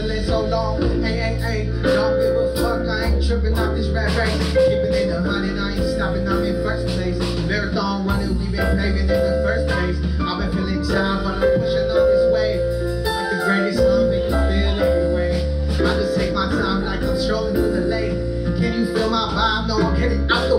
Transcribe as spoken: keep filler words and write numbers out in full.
hustling so long. Hey, hey, hey, don't give a fuck, I ain't tripping off this rat race. Keeping it a hundred, I ain't stopping, I'm in first place. Marathon running, we been paving in the first place. I've been feeling tired, but I'm pushing on this wave. Like the greatest song, make you feel every way. I just take my time like I'm strolling through the lake. Can you feel my vibe? No, I'm heading out the